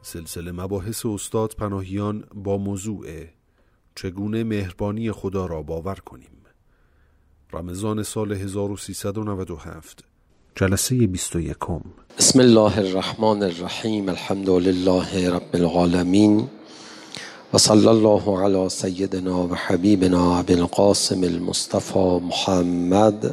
سلسله مباحث استاد پناهیان با موضوع چگونه مهربانی خدا را باور کنیم. رمضان سال 1397 جلسه 21. بسم الله الرحمن الرحیم. الحمد لله رب العالمین و صلی الله علی سیدنا و حبیبنا ابی القاسم المصطفى محمد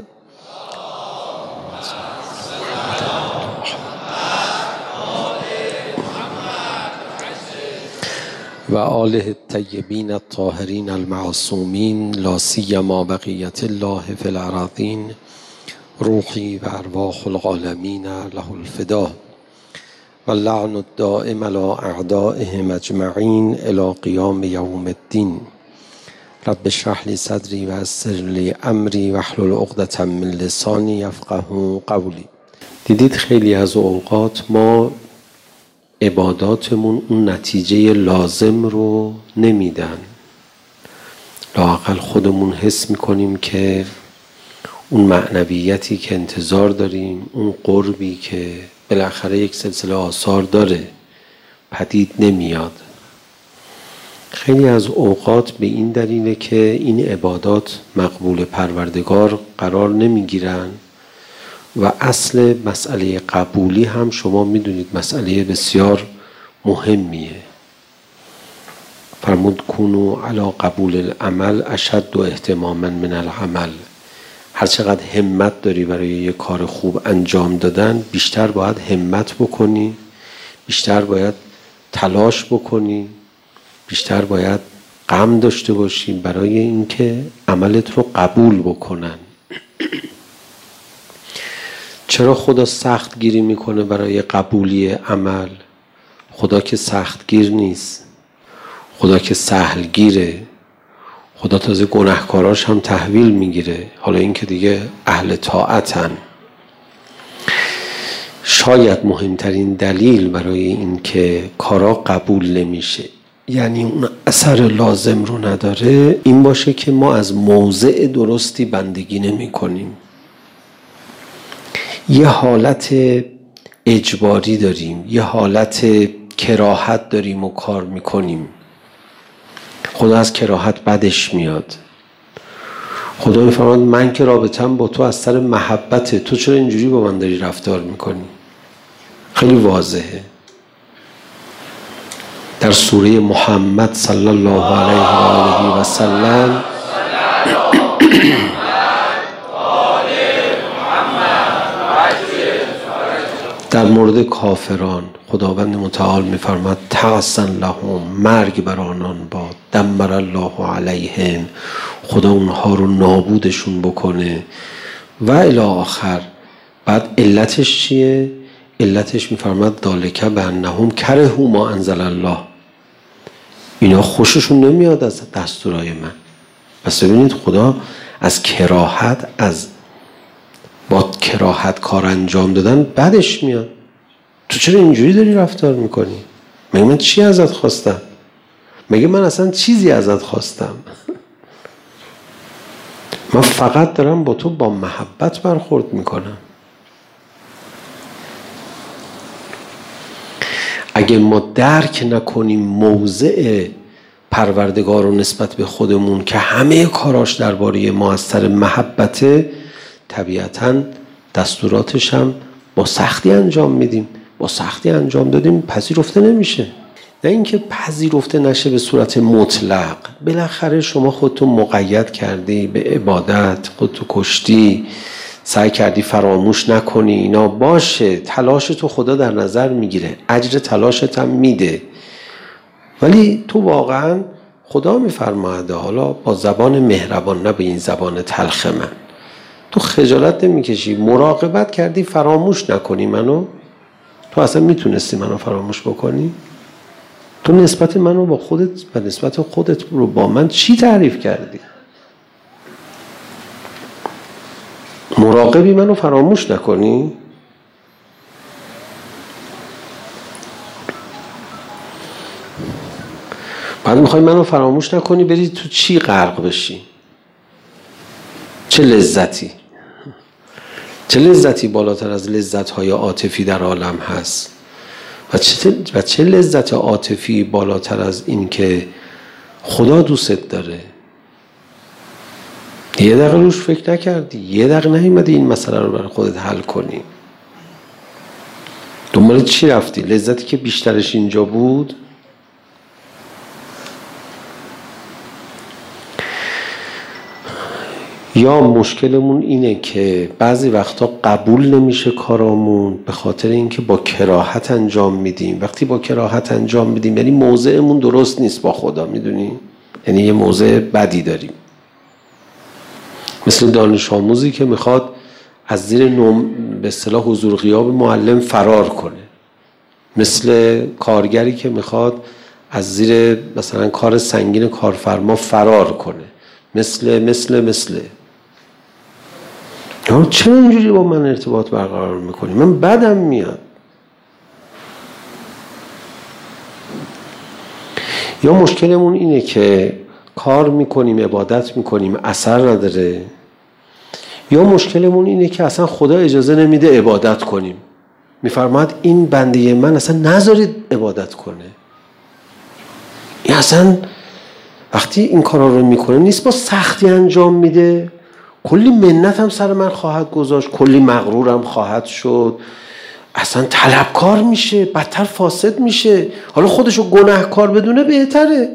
و آله الطیبین الطاهرین المعصومین لا سیما بقیت الله فی الارضین روحی و ارواح العالمین له الفدا و اللعن الدائم علی اعدائهم اجمعین الی قیام یوم الدین. رب اشرح لی صدری و یسر لی امری واحلل عقدة من لسانی یفقهوا قولی. دیدید خیلی از اوقات ما عباداتمون اون نتیجه لازم رو نمیدن. لااقل خودمون حس میکنیم که اون معنویتی که انتظار داریم، اون قربی که بالاخره یک سلسله آثار داره، پدید نمیاد. خیلی از اوقات به این دلیله که این عبادات مقبول پروردگار قرار نمیگیرن و اصل مسئله قبولی هم شما میدونید مسئله بسیار مهمیه. فرمود کونوا علی قبول العمل اشد اهتماما من العمل. هر چقدر همت داری برای یک کار خوب انجام دادن، بیشتر باید همت بکنی، بیشتر باید تلاش بکنی، بیشتر باید غم داشته باشی برای اینکه عملت رو قبول بکنن. چرا خدا سخت گیری میکنه برای قبولی عمل؟ خدا که سخت گیر نیست، خدا که سهل گیره. خدا تازه گناهکاراش هم تحویل میگیره، حالا این که دیگه اهل طاعتن. شاید مهمترین دلیل برای این که کارا قبول نمیشه، یعنی اون اثر لازم رو نداره، این باشه که ما از موضع درستی بندگی نمی کنیم. یه حالت اجباری داریم، یه حالت کراهت داریم و کار میکنیم. خدا از کراهت بدش میاد. خدا میفرماید من که رابطم با تو از سر محبته، تو چرا اینجوری با من داری رفتار میکنی؟ خیلی واضحه. در سوره محمد صلی الله علیه و آله و سلم در مورد کافران خداوند متعال میفرماد تعسا لهم، مرگ بر آنان باد، دمر الله علیهم، خدا اونها رو نابودشون بکنه و الی آخر. بعد علتش چیه؟ علتش میفرماد ذالک بانهم کرهوا ما انزل الله، اینا خوششون نمیاد از دستورای من. پس ببینید خدا از کراهت، از با کراهت کار انجام دادن بدش میاد. تو چرا اینجوری داری رفتار میکنی؟ مگه من چی ازت خواستم؟ مگه من اصلا چیزی ازت خواستم؟ من فقط دارم با تو با محبت برخورد میکنم. اگه ما درک نکنیم موضع پروردگار رو نسبت به خودمون که همه کاراش درباره ما از سر محبته، طبیعتاً دستوراتش هم با سختی انجام میدیم. با سختی انجام دادیم پذیرفته نمیشه. نه اینکه پذیرفته نشه به صورت مطلق، بالاخره شما خودتو مقید کردی به عبادت، خودتو کشتی، سعی کردی فراموش نکنی، اینا باشه، تلاشتو خدا در نظر میگیره، اجر تلاشت هم میده. ولی تو واقعا خدا میفرماید، حالا با زبان مهربان، نه به این زبان تلخ من، تو خجالت نمیکشی؟ مراقبت کردی فراموش نکنی منو؟ تو اصلا میتونستی منو فراموش بکنی؟ تو نسبت منو با خودت و نسبت خودت رو با من چی تعریف کردی؟ مراقبی منو فراموش نکنی؟ بعد میخوای منو فراموش نکنی بری تو چی غرق بشی؟ چه لذتی؟ چه لذتی بالاتر از لذت‌های عاطفی در عالم هست؟ و چه لذت عاطفی بالاتر از این که خدا دوست داره. یه دقیقه روش فکر نکردی، یه دقیقه نیومدی این مسئله رو برای خودت حل کنی. دنبال چی رفتی؟ لذتی که بیشترش اینجا بود؟ یا مشکلمون اینه که بعضی وقتا قبول نمیشه کارامون به خاطر اینکه با کراهت انجام میدیم. وقتی با کراهت انجام میدیم یعنی موضعمون درست نیست با خدا، میدونی؟ یعنی یه موضع بدی داریم. مثل دانش آموزی که میخواد از زیر به اصطلاح حضور غیاب معلم فرار کنه، مثل کارگری که میخواد از زیر مثلا کار سنگین کارفرما فرار کنه، مثل چرا اینجوری با من ارتباط برقرار میکنی؟ من بدم میاد. یا مشکلمون اینه که کار میکنیم، عبادت میکنیم، اثر نداره. یا مشکلمون اینه که اصلا خدا اجازه نمیده عبادت کنیم. میفرماید این بنده من اصلا نذارید عبادت کنه. این اصلا وقتی این کارا رو میکنه نیست با سختی انجام میده، کلی منت هم سر من خواهد گذاشت، کلی مغرورم خواهد شد، اصلا طلبکار میشه، بدتر فاسد میشه. حالا خودشو گناهکار بدونه بهتره.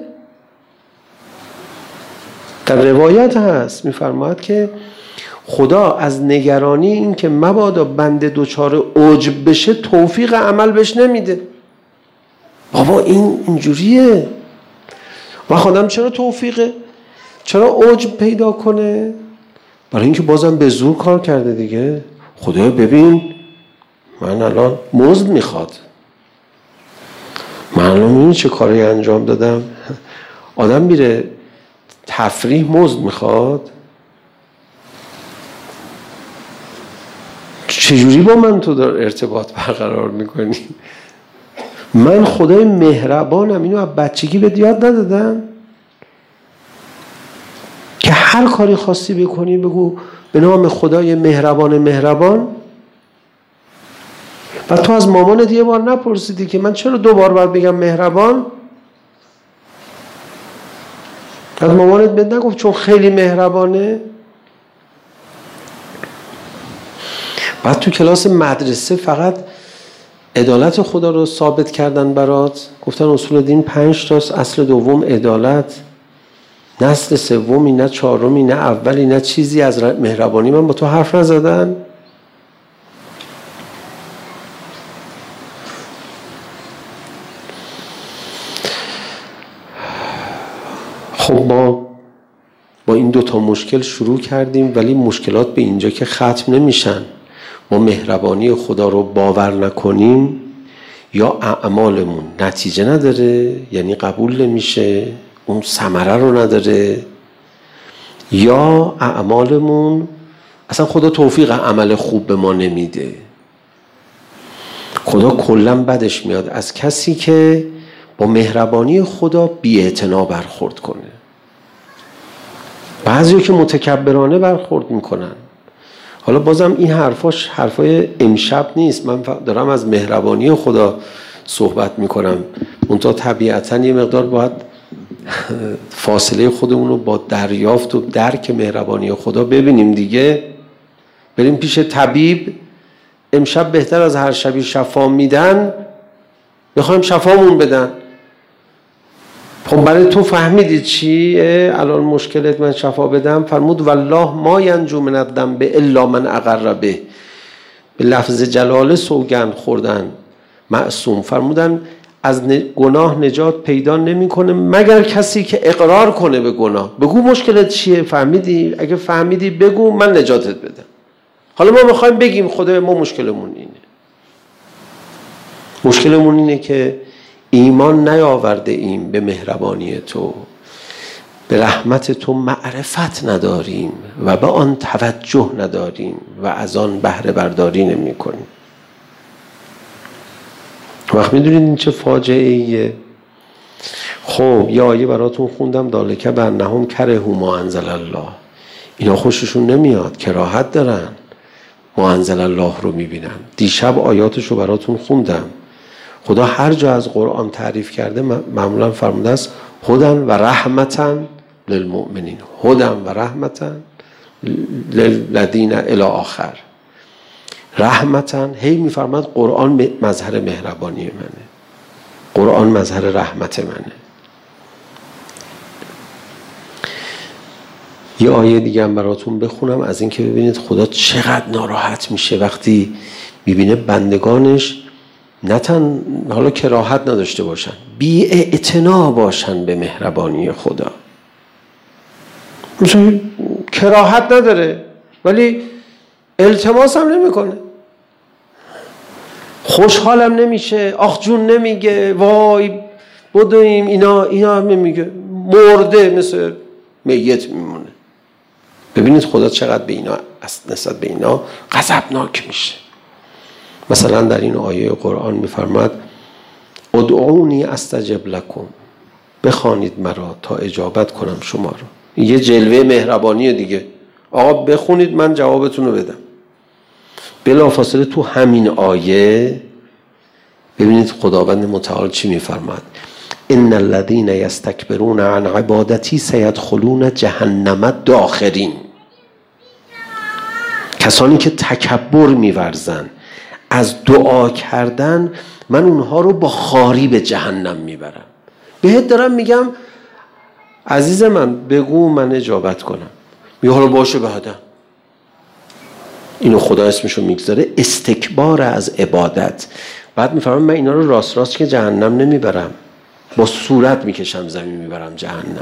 در روایت هست میفرماید که خدا از نگرانی این که مبادا بنده دچار عجب بشه توفیق عمل بهش نمیده. بابا این اینجوریه. و خودم چرا توفیقه؟ چرا عجب پیدا کنه؟ برای اینکه بازم به زور کار کرده دیگه. خدایا ببین من الان مزد میخواد، من الان این چه کاری انجام دادم. آدم میره تفریح مزد میخواد. چجوری با من تو در ارتباط برقرار میکنی؟ من خدای مهربانم، اینو از بچگی بهت یاد ندادم که هر کاری خواستی بکنی بگو به نام خدای مهربان. و تو از مامانت یه بار نپرسیدی که من چرا 2 بار باید بگم مهربان؟ از مامانت بهت نگفت چون خیلی مهربانه؟ بعد تو کلاس مدرسه فقط عدالت خدا رو ثابت کردن برات، گفتن اصول دین 5 تاست، اصل دوم عدالت، نه اصل سومی، نه چهارمی، نه اولی، نه چیزی از مهربانی من با تو حرف نزدن. خب با این 2 مشکل شروع کردیم، ولی مشکلات به اینجا که ختم نمیشن. ما مهربانی خدا رو باور نکنیم یا اعمالمون نتیجه نداره، یعنی قبول نمیشه، اون ثمره رو نداره، یا اعمالمون اصلا خدا توفیق عمل خوب به ما نمیده. خدا کلا بدش میاد از کسی که با مهربانی خدا بی‌اعتنا برخورد کنه. بعضیا که متکبرانه برخورد میکنن. حالا بازم این حرفای امشب نیست، من دارم از مهربانی خدا صحبت میکنم. منتها طبیعتاً یه مقدار باید فاصله خودمون رو با دریافت و درک مهربانی خدا ببینیم دیگه. بریم پیش طبیب، امشب بهتر از هر شبی شفا میدن، بخوایم شفامون بدن. خب برای تو فهمیدی چی الان مشکلت من شفا بدم؟ فرمود والله ما ینجو من الذنب الا من اقر به. به لفظ جلاله سوگند خوردن معصوم، فرمودن از گناه نجات پیدا نمیکنه مگر کسی که اقرار کنه به گناه. بگو مشکلت چیه؟ فهمیدی؟ اگه فهمیدی بگو من نجاتت بدم. حالا ما میخوایم بگیم خدای ما مشکلمون اینه. مشکلمون اینه که ایمان نیاورده ایم به مهربانی تو، به رحمت تو معرفت نداریم و به آن توجه نداریم و از آن بهره برداری نمی کنیم. وقت میدونید این چه فاجعه ایه؟ خب یه آیه براتون خوندم، دالکه بانهم کرهوا ما انزل الله. اینا خوششون نمیاد، کراهت دارن، ما انزل الله رو میبینن. دیشب آیاتشو براتون خوندم. خدا هر جا از قرآن تعریف کرده معمولا فرموده است هدن و رحمتاً للمؤمنین، هدن و رحمتاً للذین الی آخر. رحمتاً هی میفرماد قرآن مظهر مهربانی منه، قرآن مظهر رحمت منه. یه آیه دیگه هم براتون بخونم از این که ببینید خدا چقدر ناراحت میشه وقتی میبینه بندگانش نه حالا کراهت نداشته باشن، بی اعتنا باشن به مهربانی خدا. مثلا کراهت نداره ولی التماس هم نمیکنه، خوشحالم نمیشه، آخ جون نمیگه، وای بدویم، اینا هم نمیگه، مرده مثل میت میمونه. ببینید خدا چقدر به اینا نسبت به اینا غضبناک میشه. مثلا در این آیه قرآن میفرماد ادعونی استجب لکم، بخوانید مرا تا اجابت کنم شما رو. یه جلوه مهربانی دیگه، آقا بخونید من جوابتون رو بدم. بلافاصله تو همین آیه ببینید خداوند متعال چی میفرماد، ان الذين يستكبرون عن عبادتي سيدخلون جهنم داخرین. کسانی که تکبر میورزن از دعا کردن من اونها رو با خاری به جهنم میبرم. بهت دارم میگم عزیز من بگو من اجابت کنم، میگه حالا باشه بعدا. اینو خدا اسمشو میگذاره استکبار از عبادت. بعد میفرمام من اینا رو راست که جهنم نمیبرم، با صورت میکشم زمین میبرم جهنم.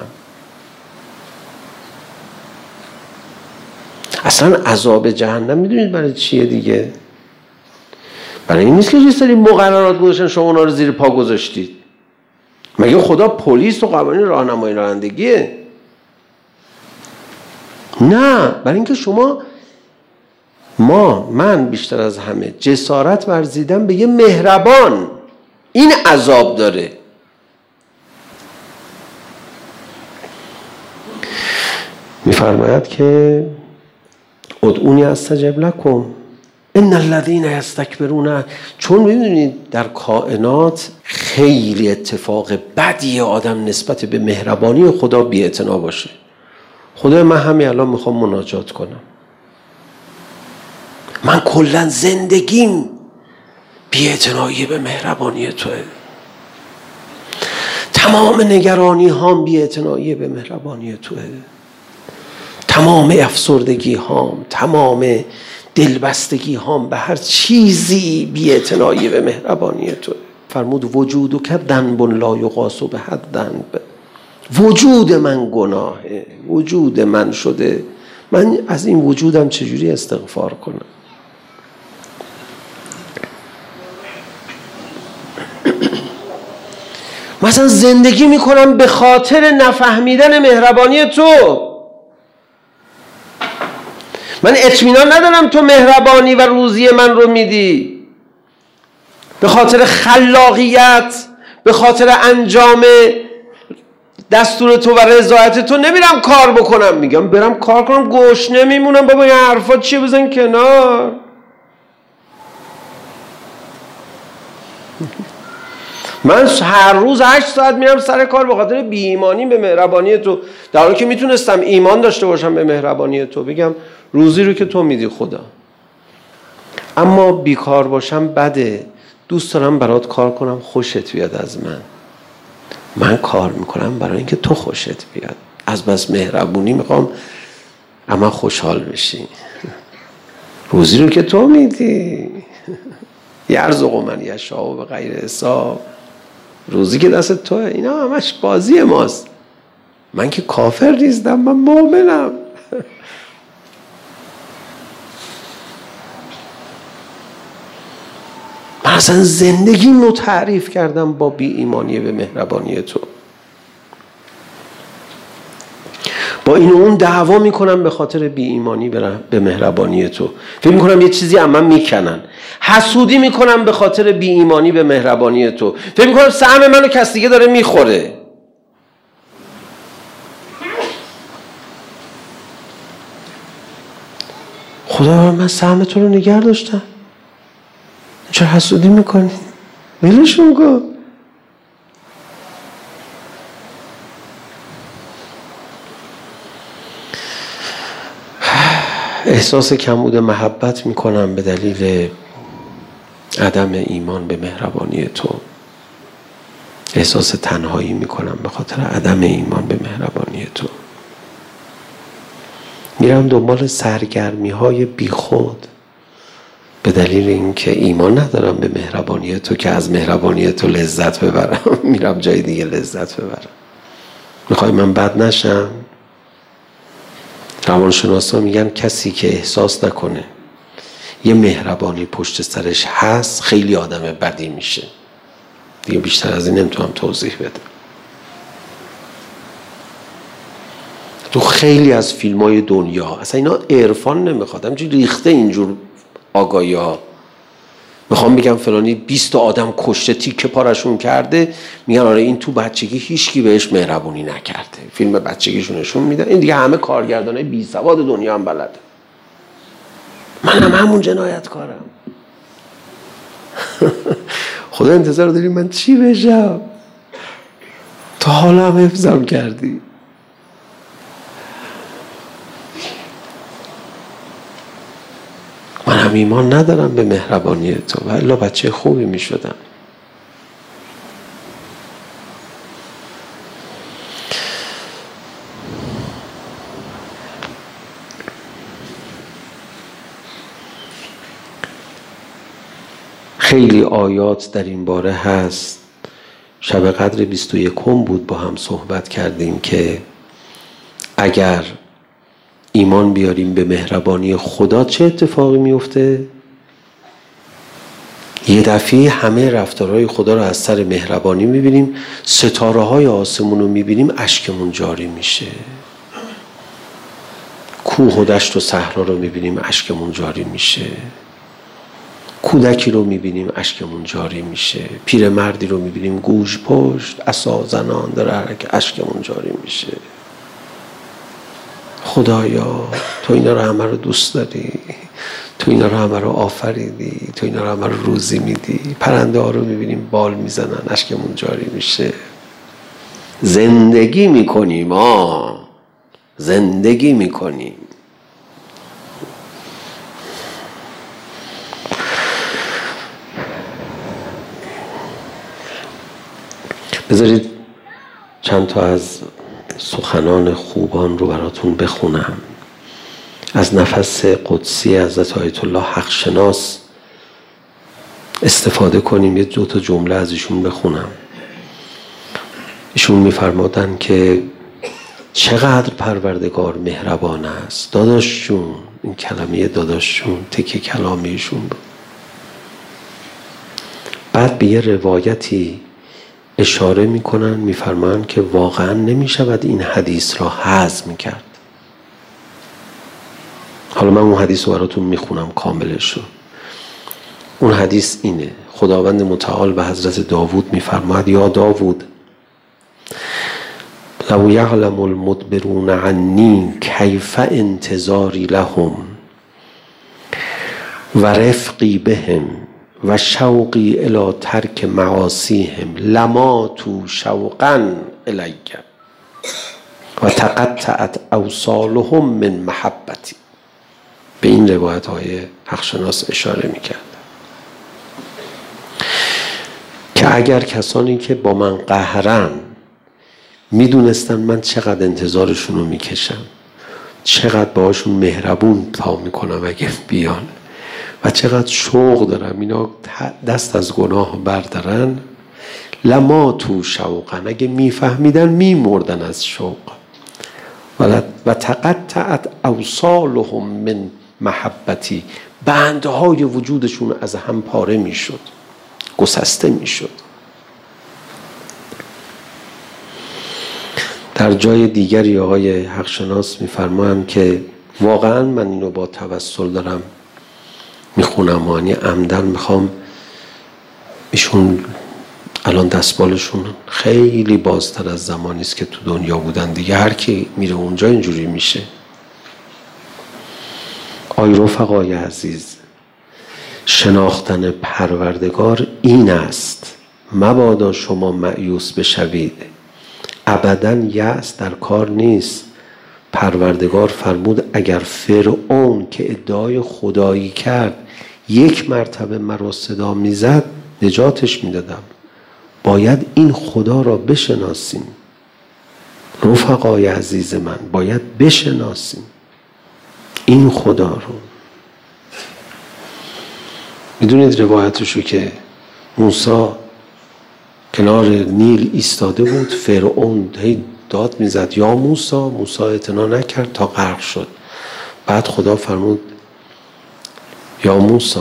اصلا عذاب جهنم میدونید برای چیه دیگه؟ برای این نیست که یه سری مقررات گذاشتن شما اونا رو زیر پا گذاشتید. مگه خدا پلیس و قوانین راهنمایی رانندگیه؟ نه، برای اینکه شما من بیشتر از همه جسارت ورزیدم به یه مهربان، این عذاب داره. میفرماید که ادعونی استجب لکم ان الذين يستكبرون. چون می‌بینید در کائنات خیلی اتفاق بدیه آدم نسبت به مهربانی خدا بی‌اعتنا باشه. خدا من همین الان میخوام مناجات کنم، من کلا زندگیم بی‌اعتنایی به مهربانی توئه، تمام نگرانی هام بی‌اعتنایی به مهربانی توئه، تمام افسردگی هام، تمام دلبستگی هام به هر چیزی بی‌اعتنایی به مهربانی توئه. فرمود وجودو که ذنب لا یقاس به ذنب. وجود من گناهه، وجود من شده، من از این وجودم چجوری استغفار کنم؟ مثلا زندگی میکنم به خاطر نفهمیدن مهربانی تو. من اطمینان ندارم تو مهربانی و روزی من رو میدی. به خاطر خلاقیت، به خاطر انجام دستور تو و رضایت تو نمیرم کار بکنم. میگم برم کار کنم گوش نمیمونم. بابا این حرفا چیه؟ بزن کنار. من هر روز 8 ساعت میرم سر کار به خاطر بی‌ایمانی به مهربانی تو، در حالی که میتونستم ایمان داشته باشم به مهربانی تو، بگم روزی رو که تو میدی خدا. اما بیکار باشم بده. دوست دارم برات کار کنم خوشت بیاد از من کار میکنم برای اینکه تو خوشت بیاد. از بس مهربونی میخوام اما خوشحال بشی. روزی رو که تو میدی. یرزق من یشاء به غیر حساب. روزی که دست توه. اینا همش بازی ماست. من که کافر نیستم، من مؤمنم. من اصلا زندگی رو تعریف کردم با بی ایمانی به مهربانی تو. با این اون دعوا میکنم به خاطر بی ایمانی به مهربانی تو. فکر میکنم یه چیزی اما میکنن. حسودی میکنم به خاطر بی ایمانی به مهربانی تو. فکر میکنم سهم منو کس دیگه داره میخوره. خدا من سهم تو رو نگه داشتم، چرا حسودی میکنی؟ ولشون کن. احساس کمبود محبت میکنم به دلیل عدم ایمان به مهربانی تو. احساس تنهایی میکنم به خاطر عدم ایمان به مهربانی تو. میرم دنبال سرگرمی های بی خود به دلیل اینکه ایمان ندارم به مهربانی تو که از مهربانی تو لذت ببرم. میرم جای دیگه لذت ببرم. میخوای من بد نشم؟ روانشناسا میگن کسی که احساس نکنه یه مهربانی پشت سرش هست خیلی آدم بدی میشه. دیگه بیشتر از این نمیتونم توضیح بدم. تو خیلی از فیلم های دنیا اصلا اینا عرفان نمیخواد، همینجوری ریخته اینجور آگاهی ها. میخوام بگم فلانی 20 تا آدم کشته تیکه پارشون کرده، میگن آره این تو بچگی هیچکی بهش مهربونی نکرده، فیلم بچگیشون نشون میدن. این دیگه همه کارگردانای بی سواد دنیا هم بلده. منم همون جنایتکارم. خدا انتظار داری من چی بشم؟ تا حالا هم حفظم کردی. من هم ایمان ندارم به مهربانی تو و الا بچه خوبی می شدم. خیلی آیات در این باره هست. شب قدر 21 بود با هم صحبت کردیم که اگر ایمان بیاریم به مهربانی خدا چه اتفاقی میفته؟ یه دفعه همه رفتارهای خدا رو از سر مهربانی میبینیم، ستاره های آسمون رو میبینیم، اشکمون جاری میشه. کوه و دشت و صحرا رو میبینیم، اشکمون جاری میشه. کودکی رو میبینیم، اشکمون جاری میشه. پیرمردی رو میبینیم گوش پشت عصا زنان داره حرکت، اشکمون جاری میشه. خدایا تو اینا رو همه رو دوست داری، تو اینا رو همه رو آفریدی، تو اینا رو همه رو روزی میدی. پرنده ها رو میبینیم بال میزنن، اشکمون جاری میشه. زندگی میکنیم، زندگی میکنیم. بذارید چند تا از سخنان خوبان رو براتون بخونم. از نفس قدسی حضرت آیت الله حق شناس استفاده کنیم. یه 2 تا جمله از ایشون بخونم. ایشون میفرمادن که چقدر پروردگار مهربان است. داداششون، این کلمه داداششون تکه کلامه ایشون بود. بعد به یه روایتی اشاره میکنن، میفرمان که واقعا نمیشود این حدیث را هضم کرد. حالا من اون حدیث رو براتون میخونم کاملش رو. اون حدیث اینه: خداوند متعال به حضرت داوود میفرماد یا داوود لو یعلم المدبرون عنی کیف انتظاری لهم و رفقی بهم و شوقی الی ترک معاصیهم لماتوا شوقا الی و تقطعت اوصالهم من محبتی. به این روایت های حق شناس اشاره میکرد که اگر کسانی که با من قهرن میدونستن من چقدر انتظارشون رو میکشم، چقدر باهاشون مهربون تا میکنم اگه بیان و چقدر شوق دارم اینا دست از گناه بردارن، لما تو شوقن، اگه میفهمیدن میمردن از شوق. و تقطعت اوصالهم من محبتی، بندهای وجودشون از هم پاره میشد، گسسته میشد. در جای دیگری آقای حق شناس میفرمایند که واقعا من اینو با توسل دارم میخونم، یعنی عمدن میخوام. ایشون الان دستبالشون خیلی بازتر از زمانی است که تو دنیا بودن دیگه. هر کی میره اونجا اینجوری میشه. آی رفقای عزیز، شناختن پروردگار این است، مبادا شما مایوس بشوید. ابداً یأس در کار نیست. پروردگار فرمود اگر فرعون که ادعای خدایی کرد 1 مرتبه مرا صدا میزد نجاتش میدادم. باید این خدا را بشناسیم. رفقای عزیز من، باید بشناسیم این خدا رو. میدونید روایتشو که موسی کنار نیل ایستاده بود، فرعون هی داد میزد یا موسی. موسی اعتنا نکرد تا غرق شد. بعد خدا فرمود یا موسی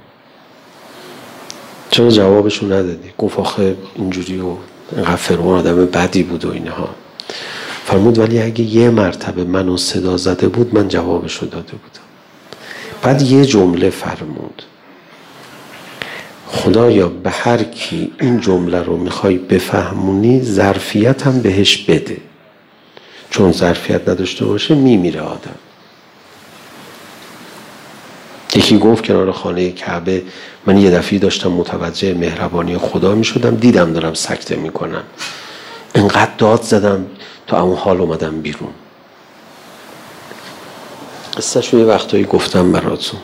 چرا جوابشو ندادی؟ گفت آخه اینجوری و اینقدر فرعون آدم بدی بود و اینها. فرمود ولی اگه 1 مرتبه منو صدا زده بود من جوابشو داده بودم. بعد یه جمله فرمود خدایا به هر کی این جمله رو میخوای بفهمونی ظرفیت هم بهش بده، چون ظرفیت نداشته باشه میمیره آدم. یکی گفت کنار خانه کعبه من یه دفعه داشتم متوجه مهربانی خدا میشدم، دیدم دارم سکته میکنم، انقدر داد زدم تا اون حال اومدم بیرون. قصه‌شو یه وقتایی گفتم براتون.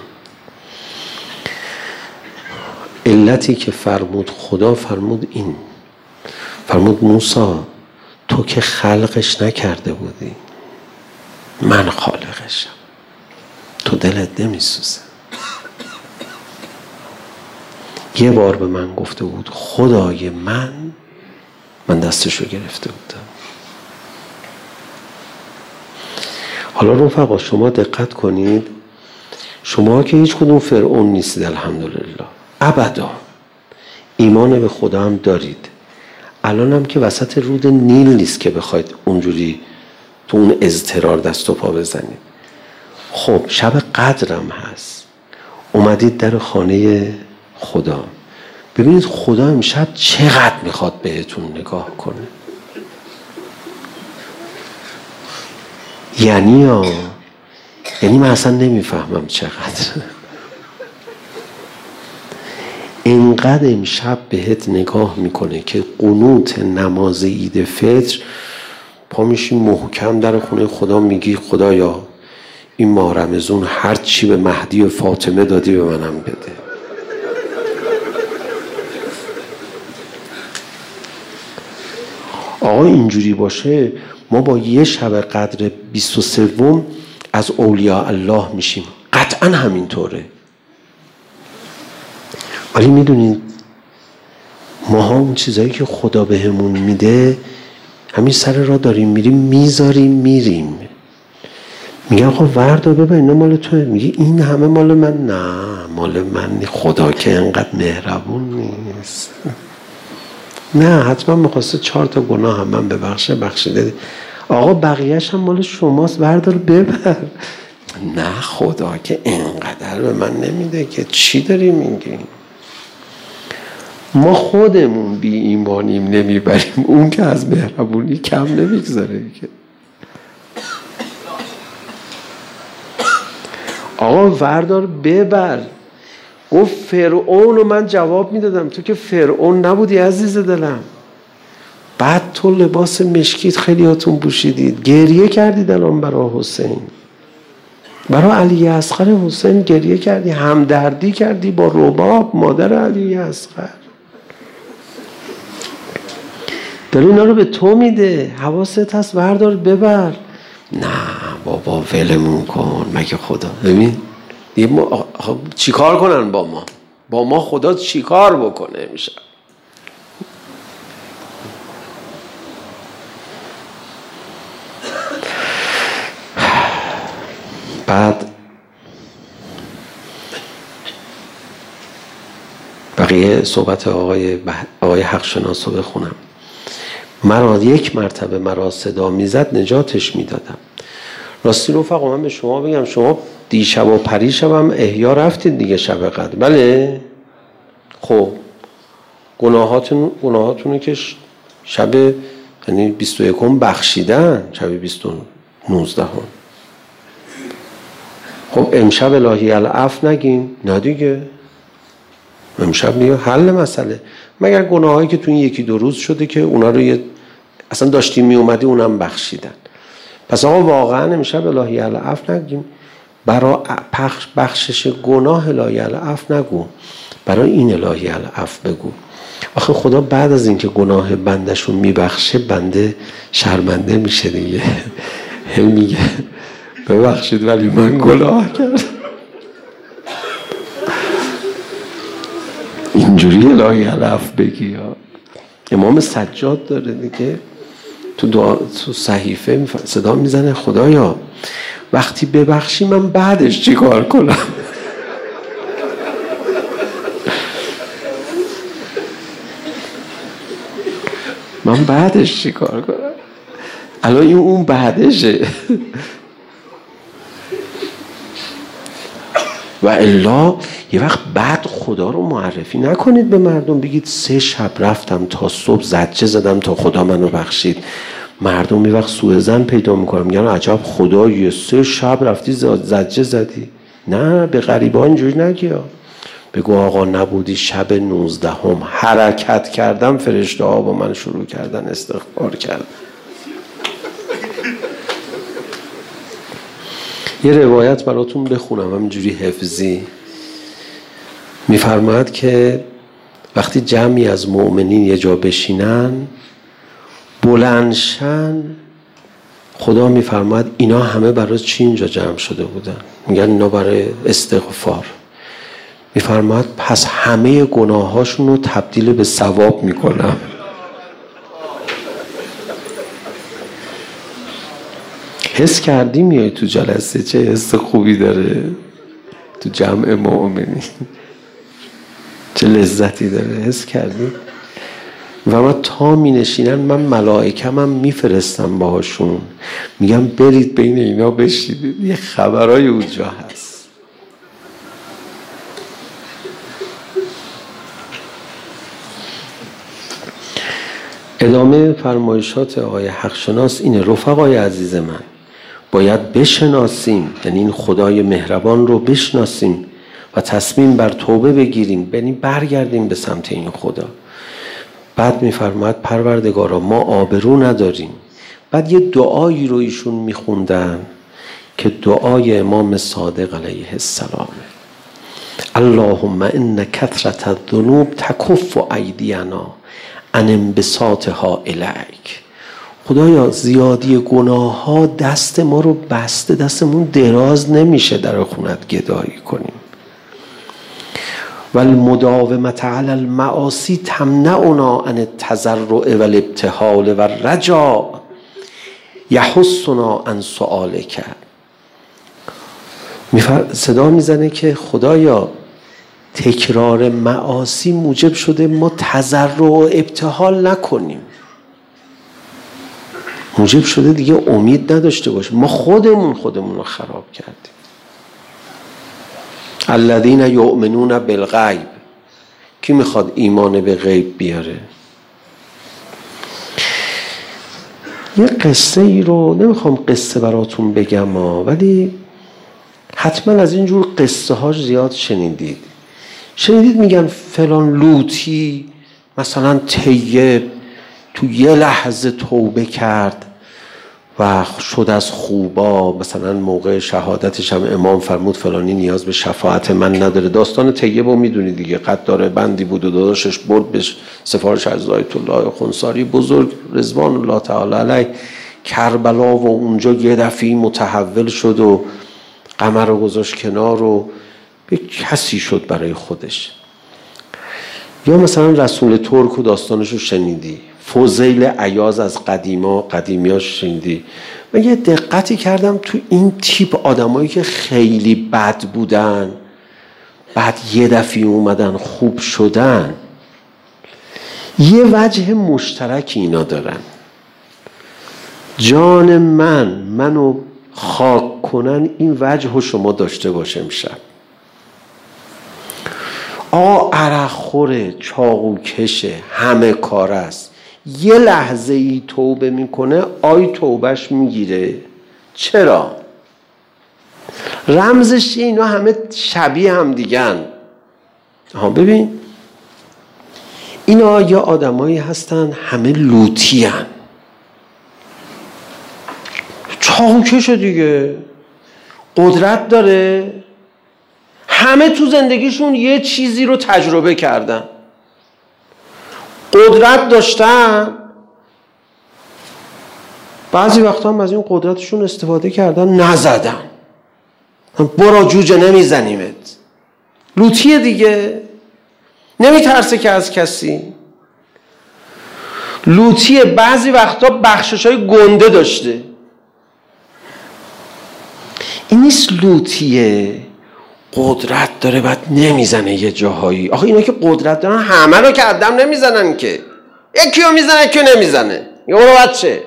علتی که فرمود خدا فرمود این، فرمود موسی تو که خلقش نکرده بودی، من خالقشم، تو دلت نمیسوزه. یه بار به من گفته بود خدای من دستشو گرفته بودم. حالا رفقا شما دقت کنید، شما که هیچ کدوم فرعون نیستید الحمدلله، ابدا ایمان به خدا هم دارید. الان هم که وسط رود نیل نیست که بخواید اونجوری تو اون اضطرار دست و پا بزنید. خب شب قدرم هست، اومدید در خانه خدا، ببینید خدا امشب چقدر میخواد بهتون نگاه کنه. یعنی من اصلا نمیفهمم چقدر. اینقدر امشب بهت نگاه میکنه که قنوت نماز عید فطر پا میشی محکم در خونه خدا میگی خدایا این ماه رمضان هر چی به مهدی و فاطمه دادی به منم بده. آقا اینجوری باشه ما با یه شب قدر 23 از اولیاء الله میشیم، قطعا همینطوره. ولی میدونید ما ها اون چیزایی که خدا بهمون میده همین سر راه داریم میریم میذاریم میریم. میگن آقا وردا ببین اینا مال توه، میگه این همه مال من. نه مال من خدا که انقدر مهربون نیست. نه حتما میخواسته 4 تا گناه هم من بخشیده. آقا بقیهش هم مال شماست، وردار ببر. نه خدا که انقدر به من نمیده که چی داری میگی؟ ما خودمون بی ایمانیم نمیبریم، اون که از مهربونی کم نمیگذاره که. آقا وردار ببر. گفت فرعون رو من جواب میدادم، تو که فرعون نبودی عزیز دلم. بعد تو لباس مشکیت خیلیاتون پوشیدید، گریه کردید الان برای حسین، برای علی اصغر حسین گریه کردی، همدردی کردی با رباب مادر علی اصغر. داره اینا رو به تو میده، حواست هست وردار ببر. نه بابا ولمون کن مگه خدا. ببین چی کار کنن با ما خدا چی کار بکنه میشه. بعد بقیه صحبت آقای حق شناس رو بخونم. مرا 1 مرتبه مرا صدا میزد نجاتش میدادم. راستی رفقا من به شما بگم، شما دیشب و پریشب هم احیا رفتید دیگه شب قدر، بله؟ خب گناهاتونو که شب یعنی 21 بخشیدن، شب 19 خب امشب الهی العفو نگیم؟ نه دیگه. امشب میگه حل مسئله، مگر گناهایی که تو این یکی دو روز شده که اونا رو اصلا داشتیم می اومدی اونم بخشیدن. پس آقا واقعا امشب الهی العفو نگیم، برای بخشش گناه الهی العفو نگو، برای این الهی العفو بگو. آخه خدا بعد از اینکه گناه بندش رو میبخشه بنده شرمنده میشه دیگه. هم میگه ببخشید ولی من گناه کردم. اینجوری الهی العفو بگی. امام سجاد داره دیگه تو صحیفه صدا میزنه خدایا وقتی ببخشی من بعدش چی کار کنم؟ من بعدش چی کار کنم؟ الان این اون بعدشه. و الا یه وقت بعد خدا رو معرفی نکنید به مردم، بگید 3 شب رفتم تا صبح زجه زدم تا خدا منو بخشید. مردم یه وقت سوء ظن پیدا میکنم، میگن عجب خدایی 3 شب رفتی زجه زدی. نه، به غریبا اینجوری نگیا. بگو آقا نبودی شب 19 حرکت کردم، فرشته ها با من شروع کردن استغفار کردن. یه روایت براتون بخونم همینجوری حفظی. میفرماید که وقتی جمعی از مؤمنین یه جا بشینن بلندشن، خدا میفرماید اینا همه برای چی اینجا جمع شده بودن؟ میگن اینا برای استغفار. میفرماید پس همه گناهاشون رو تبدیل به ثواب میکنم. حس کردی میای تو جلسه چه حس خوبی داره؟ تو جمع مؤمنین چه لذتی داره؟ حس کردی؟ و من تا می نشینن من ملائکم هم میفرستم باهاشون، میگم برید بین اینا بشید، یه خبرای اونجا هست. ادامه فرمایشات آقای حقشناس اینه: رفقای عزیز من، باید بشناسیم، یعنی این خدای مهربان رو بشناسیم و تصمیم بر توبه بگیریم، یعنی برگردیم به سمت این خدا. بعد میفرماید پروردگارا ما آبرو نداریم. بعد یه دعایی رو ایشون میخوندن که دعای امام صادق علیه السلام: اللهم ان کثرت الذنوب تکف ایدینا عن انبساطها الیک. خدایا زیادی گناه ها دست ما رو بسته، دستمون دراز نمیشه در خونت گدایی کنیم. و المداومت علی المعاصی تمنعنا عن التضرع و الابتهال و الرجاء یحثنا عن سؤالک. صدا میزنه که خدایا تکرار معاصی موجب شده ما تضرع و ابتهال نکنیم، موجب شده دیگه امید نداشته باشیم، ما خودمون رو خراب کردیم. الذین یؤمنون بالغیب، کی میخواد ایمان به غیب بیاره؟ یه قصه ای رو نمیخوام قصه براتون بگم ولی حتما از اینجور قصه هاش زیاد شنیدید میگن فلان لوطی مثلا طیب تو یه لحظه توبه کرد و شد از خوبا. مثلا موقع شهادتش هم امام فرمود فلانی نیاز به شفاعت من نداره. داستان طیب رو میدونی دیگه، قدار بندی بود و داداشش برد به سفارش از آیت الله خنساری بزرگ رضوان الله تعالی علیه کربلا و اونجا یه دفعه متحول شد و قمر رو گذاشت کنار و به کسی شد برای خودش. یا مثلا رسول ترک و داستانش رو شنیدی، فضیل عیاض از قدیمیاش شنیدی. من یه دقتی کردم تو این تیپ آدمایی که خیلی بد بودن بعد یه دفعه اومدن خوب شدن، یه وجه مشترکی اینا دارن. جان منو خاک کنن، این وجه رو شما داشته باشه امشب. عرق خوره، چاقو کشه، همه کار است، یه لحظه ای توبه میکنه توبهش میگیره. چرا؟ رمزش اینا همه شبیه هم دیگن. ببین اینا یه آدمایی هستن همه لوطی هن. چاوکشه دیگه، قدرت داره، همه تو زندگیشون یه چیزی رو تجربه کردن، قدرت داشتن، بعضی وقتا هم از این قدرتشون استفاده کردن، نزدن. برا جوجه نمیزنیمت. لوطیه دیگه، نمیترسه که از کسی. لوطیه، بعضی وقتا بخششای گنده داشته. این نیست لوطیه قدرت داره بعد نمیزنه یه جاهایی. آخه اینا که قدرت دارن همه رو که آدم نمیزنن که، یکی رو میزنه یکی رو نمیزنه، یه برو بچه.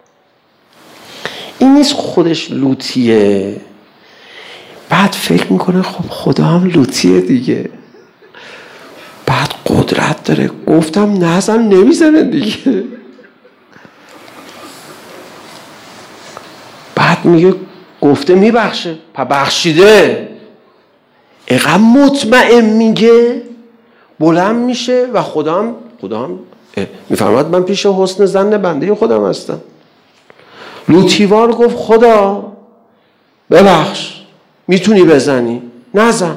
این نیست خودش لوطیه بعد فکر میکنه خب خدا هم لوطیه دیگه، بعد قدرت داره گفتم نزن نمیزنه دیگه، بعد میگه گفته میبخشه پا بخشیده. اینقدر مطمئن میگه بلند میشه و خدا هم میفرماد من پیش حسن ظن بنده خودم هستم. لوطیوار گفت خدا ببخش، میتونی بزنی نزن.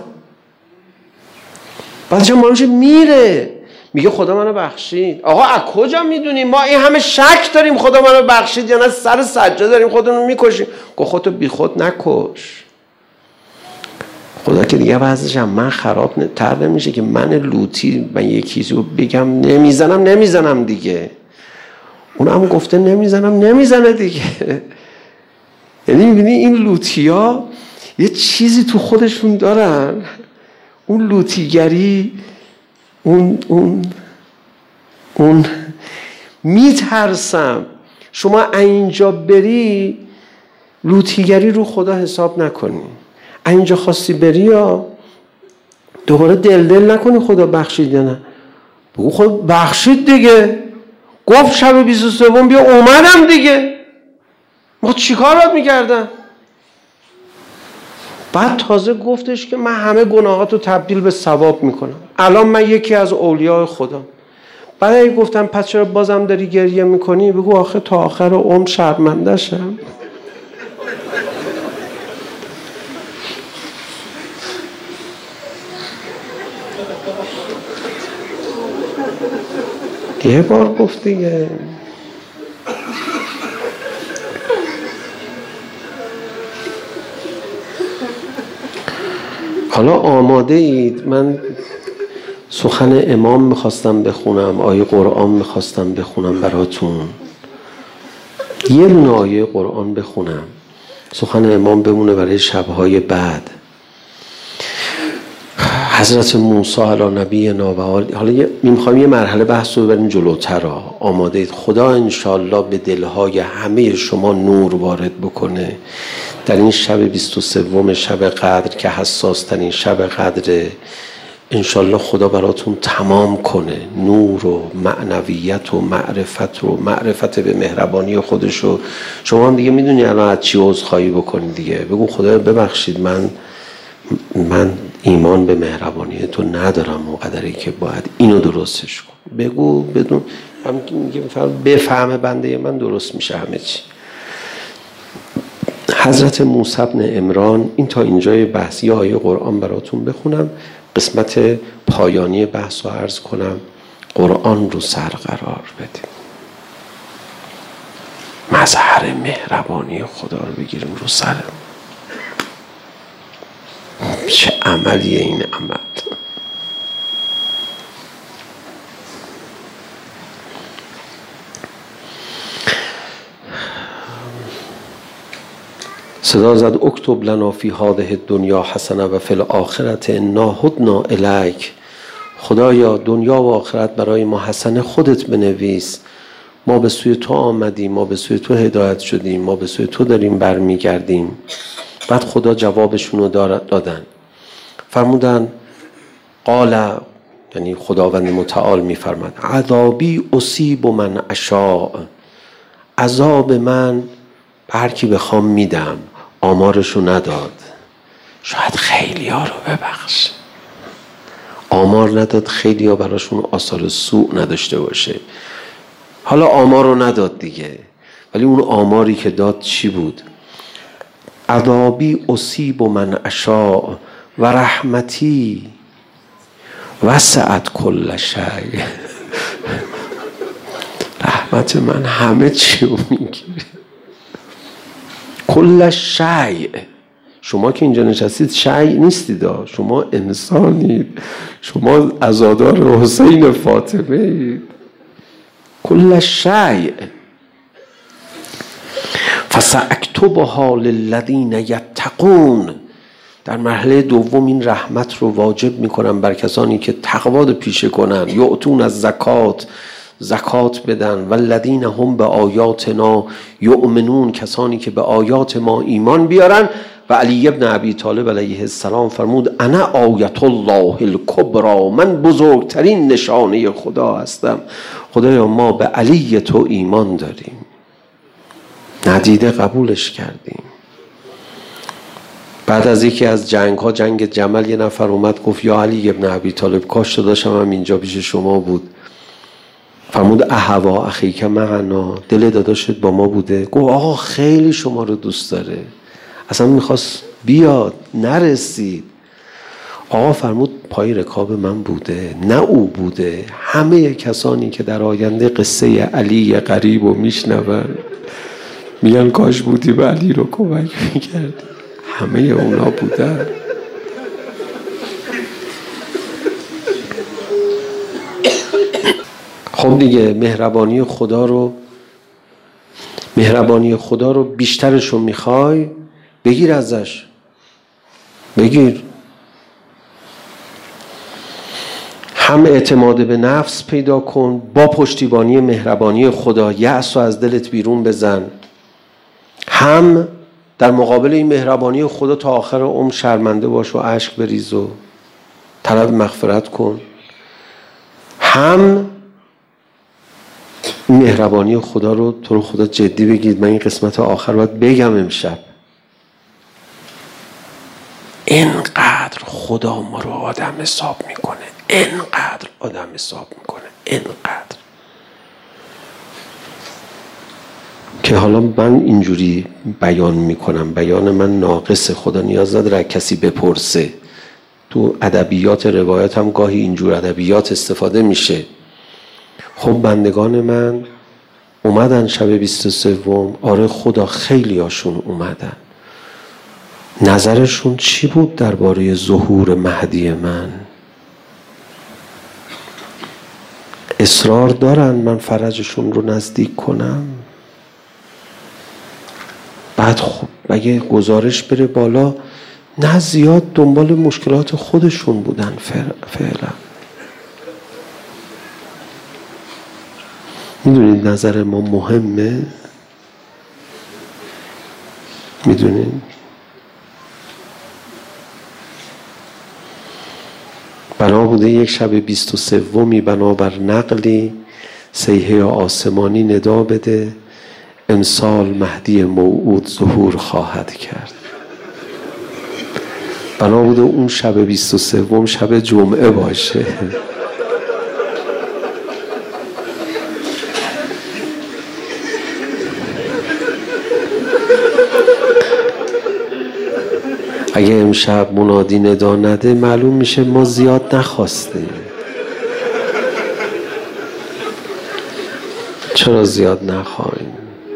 بعدش مامشه میره میگه خدا منو بخشید. آقا از کجا میدونیم؟ ما این همه شک داریم خدا منو بخشید یا نه سر سجاده داریم خودمون میکشیم. گفت خودتو بی خود نکش. خدا که دیگه وضعش هم من خراب تر نمیشه که من لوطی من یکی رو بگم نمیزنم دیگه. اون هم گفته نمیزنه دیگه. یعنی میبینی این لوطیا یه چیزی تو خودشون دارن، اون لوطیگری، اون میترسم شما اینجا بری لوطیگری رو خدا حساب نکنی، اینجا خواستی بری یا دوباره دل نکنی خدا بخشید یا نه. بگو خود بخشید دیگه، گفت شب 23 بیا اومدم دیگه، ما چی کارات میکردم؟ بعد تازه گفتش که من همه گناهاتو تبدیل به ثواب میکنم، الان من یکی از اولیاء خودم. بعد گفتم پس چرا بازم داری گریه میکنی؟ بگو آخه تا آخر عمر شرمنده شم. یه بار گفت دیگه. حالا آماده اید؟ من سخن امام میخواستم بخونم، آیه قرآن میخواستم بخونم براتون، یه آیه قرآن بخونم، سخن امام بمونه برای شبهای بعد. حضرت موسی علی نبینا و حالا میخوایم یه مرحله بحث رو ببریم جلوتر. آماده اید؟ خدا انشالله به دلهای همه شما نور وارد بکنه در این شب 23 شب قدر که حساس ترین شب قدره. انشالله خدا براتون تمام کنه نور و معنویت و معرفت به مهربانی خودشو. شما هم دیگه میدونی الان از چی عذرخواهی بکنید دیگه. بگو خدا ببخشید من ایمان به مهربانی تو ندارم اونقدری که باید، اینو درستش کن. بگو بدون هم میگه بفهمه بنده من درست میشه همه چی. حضرت موسی بن عمران. این تا اینجای بحثی آیه قرآن براتون بخونم، قسمت پایانی بحث رو عرض کنم، قرآن رو سر قرار بدیم، مظهر مهربانی خدا رو بگیریم رو سر. چه عملیه این عمل؟ صدا زد اکتب لنا فی هذه الدنیا حسنه و فی الاخرة انا هدنا الیک. خدایا دنیا و آخرت برای ما حسنه خودت بنویس، ما به سوی تو آمدیم، ما به سوی تو هدایت شدیم، ما به سوی تو داریم برمیگردیم. بعد خدا جوابشون رو دادن، فرمودن قال، یعنی خداوند متعال میفرماد عذابی اصیب من اشاء، عذاب من هر کی بخوام میدم. آمارشو نداد، شاید خیلی ها رو ببخش. آمار نداد خیلی ها براشون آثار سوء نداشته باشه. حالا آمار رو نداد دیگه، ولی اون آماری که داد چی بود؟ عذابی اصیب من اشاء و رحمتی وسعت کل شیء. رحمت من همه چی رو میگیره، کل شیء. شما که اینجا نشستید شیء نیستید، شما انسانید، شما عزادار حسین فاطمه اید. کل شیء فساکتبها للذین یتقون. در مرحله دوم این رحمت رو واجب میکنم بر کسانی که تقوا رو پیشه کنن، یعطون از زکات بدن، والذین هم به آیاتنا یؤمنون، کسانی که به آیات ما ایمان بیارن. و علی ابن ابی طالب علیه السلام فرمود انا آیت الله الکبری، من بزرگترین نشانه خدا هستم. خدایا ما به علی تو ایمان داریم، ندیده قبولش کردیم. بعد از یکی از جنگ جمل یه نفر اومد گفت یا علی ابن ابی طالب کاش داداشم هم اینجا پیش شما بود. فرمود اهوا اخیک معنا، دل داداشت با ما بوده؟ گفت آقا خیلی شما رو دوست داره، اصلا میخواست بیاد نرسید. آقا فرمود پای رکاب من بوده، نه او بوده. همه کسانی که در آینده قصه علی قریب رو میشنون میگن کاش بودی به علی رو کمک میکردی. همه اونا بودن. خب دیگه مهربانی خدا رو بیشترش رو میخوای بگیر ازش، بگیر. هم اعتماد به نفس پیدا کن با پشتیبانی مهربانی خدا، یأس رو از دلت بیرون بزن. هم در مقابل این مهربانی خدا تا آخر عمر شرمنده باش و اشک بریز و طلب مغفرت کن. هم مهربانی خدا رو تو رو خدا جدی بگید. من این قسمت آخر باید بگم امشب. اینقدر خدا ما رو آدم حساب میکنه، اینقدر آدم حساب میکنه، اینقدر که حالا من اینجوری بیان میکنم، بیان من ناقصه، خدا نیاز نداره کسی بپرسه. تو ادبیات روایت هم گاهی اینجور ادبیات استفاده میشه. خب بندگان من اومدن شب 23، آره خدا خیلی هاشون اومدن. نظرشون چی بود درباره ظهور مهدی من؟ اصرار دارن من فرجشون رو نزدیک کنم؟ بعد خب اگه گزارش بره بالا، نه زیاد دنبال مشکلات خودشون بودن فعلا. میدونید نظر ما مهمه؟ میدونید؟ بنا بوده یک شب 23 بنابر نقلی صیحه آسمانی ندا بده امسال مهدی موعود ظهور خواهد کرد. بنا بوده اون شب 23 شب جمعه باشه. اگه امشب منادی ندا نده معلوم میشه ما زیاد نخواستیم. چرا زیاد نخواهیم؟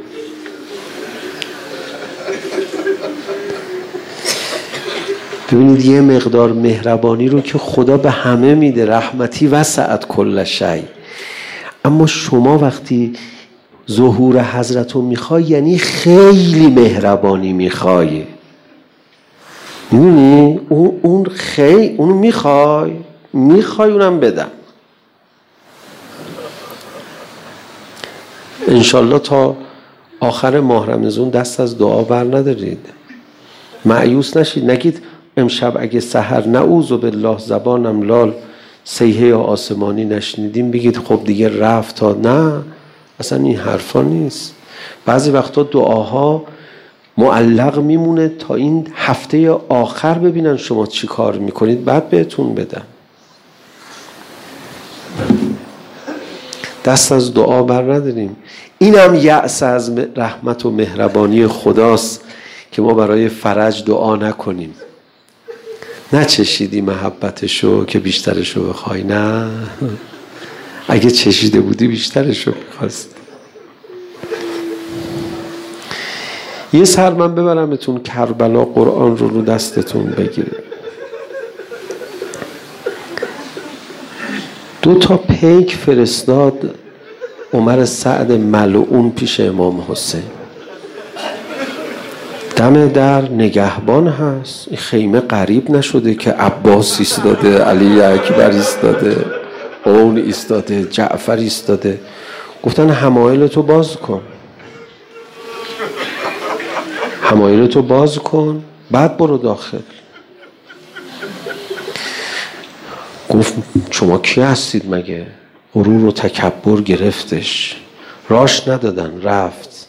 ببینید یه مقدار مهربانی رو که خدا به همه میده، رحمتی وسعت کل شیء. اما شما وقتی ظهور حضرت رو میخوای یعنی خیلی مهربانی میخوای. میدونی اون خیلی اونو میخوای اونم بدم. انشالله تا آخر ماه رمضان دست از دعا بر ندارید، مایوس نشید، نگید امشب اگه سحر نعوذ بالله زبانم لال صیحه آسمانی نشنیدیم بگید خب دیگه رفت تا. نه اصلا این حرفا نیست. بعضی وقتا دعاها معلق میمونه تا این هفته آخر ببینن شما چی کار میکنید بعد بهتون بدن. دست از دعا بر نداریم. اینم یأس از رحمت و مهربانی خداست که ما برای فرج دعا نکنیم. نچشیدی محبتشو که بیشترشو بخوای؟ نه، اگه چشیده بودی بیشترشو میخواست. یه سر من ببرمتون کربلا، قرآن رو دستتون بگیرید. 2 پیک فرستاد عمر سعد ملعون پیش امام حسین. دم در نگهبان هست. این خیمه قریب نشده که عباس ایستاده، علی اکبر ایستاده، اون ایستاده، جعفر ایستاده. گفتن حمایلتو باز کن، حمایلتو باز کن بعد برو داخل. گفت شما کی هستید مگه؟ غرور و تکبر گرفتش، راش ندادن، رفت.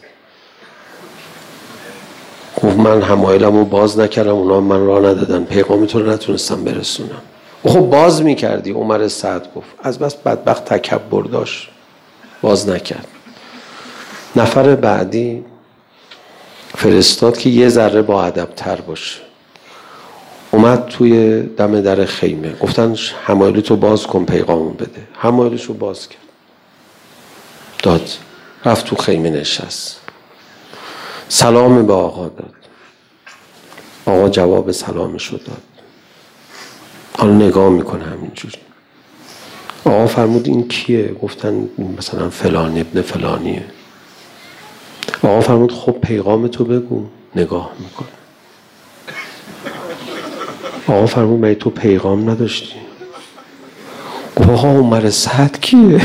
گفت من حمایلمو باز نکردم، اونا من راه ندادن، پیغامتو رو نتونستم برسونم. خب باز میکردی. عمر سعد گفت از بس بدبخت تکبر داشت، باز نکرد. نفر بعدی فرستاد که یه ذره با ادب تر باشه. اومد توی دم در خیمه. گفتن حمایلتو باز کن پیغامو بده. حمایلشو باز کرد، داد، رفت تو خیمه نشست. سلام به آقا داد. آقا جواب سلامشو داد. حالا نگاه میکنه همینجوری. آقا فرمود این کیه؟ گفتن مثلا فلان ابن فلانیه. آقا فرمود خب پیغامتو بگو. نگاه میکنه. آقا فرمود مگه تو پیغام نداشتی؟ گفت آقا عمر سعد کیه؟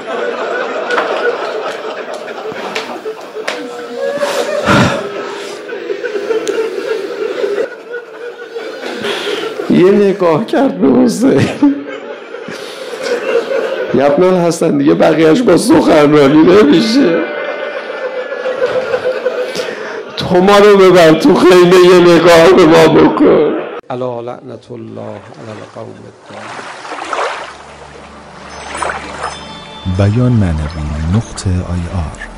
یه نگاه کرد به حسین. یبنال هستن دیگه، بقیهش با سخنرانی نمیشه. تو ما رو ببر تو خیمه، یه نگاه به ما بکن. الا لعنت الله علی القوم الظالمین. بیان معنوی .ir